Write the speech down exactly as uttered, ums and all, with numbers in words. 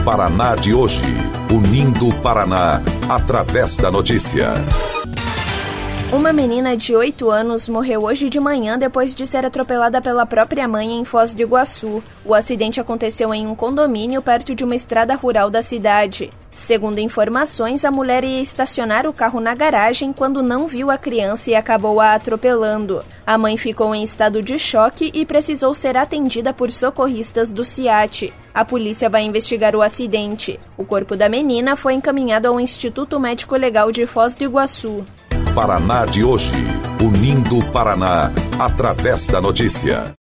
Paraná de hoje, unindo o Paraná através da notícia. Uma menina de oito anos morreu hoje de manhã depois de ser atropelada pela própria mãe em Foz do Iguaçu. O acidente aconteceu em um condomínio perto de uma estrada rural da cidade. Segundo informações, a mulher ia estacionar o carro na garagem quando não viu a criança e acabou a atropelando. A mãe ficou em estado de choque e precisou ser atendida por socorristas do SIAT. A polícia vai investigar o acidente. O corpo da menina foi encaminhado ao Instituto Médico Legal de Foz do Iguaçu. Paraná de hoje, unindo o Paraná através da notícia.